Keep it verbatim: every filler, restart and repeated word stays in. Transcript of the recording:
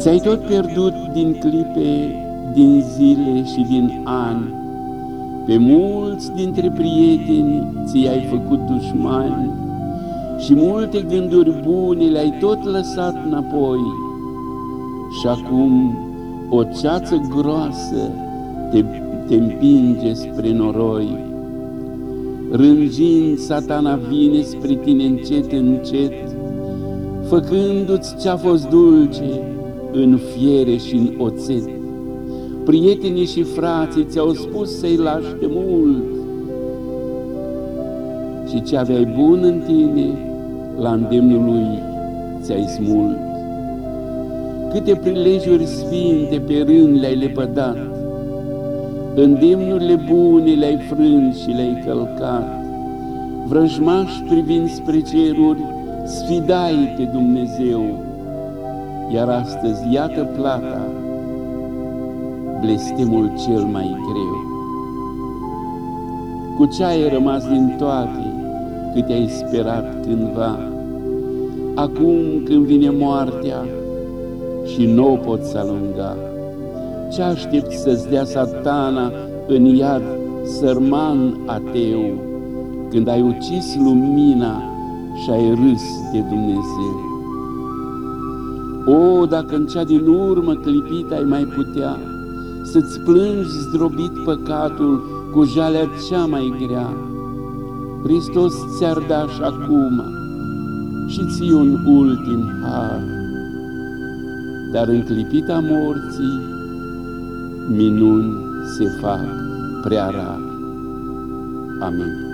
Ți-ai tot pierdut din clipe, din zile și din ani, pe mulți dintre prieteni ți-ai făcut dușmani și multe gânduri bune le-ai tot lăsat înapoi. Și acum o ceață groasă te, te împinge spre noroi. Rângind, Satana vine spre tine încet, încet, făcându-ți ce-a fost dulce în fiere și în oțet. Prietenii și frații ți-au spus să-i lași de mult și ce aveai bun în tine, la îndemnul lui ți-ai smult. Câte prilejuri sfinte pe rând le-ai lepădat, îndemnurile bune le-ai frânt și le-ai călcat. Vrăjmaș privind spre ceruri, sfidai pe Dumnezeu, iar astăzi iată plata, blestemul cel mai greu. Cu ce ai rămas din toate câte ai sperat cândva? Acum când vine moartea și nu o poți alunga, ce aștepți să-ți dea Satana în iad, sărman ateu, când ai ucis lumina și ai râs de Dumnezeu? O, dacă în cea din urmă clipit ai mai putea să-ți plângi zdrobit păcatul cu jalea cea mai grea, Hristos ți-ar da și acum și ție un ultim har. Dar în clipita morții minuni se fac prea rar. Amin.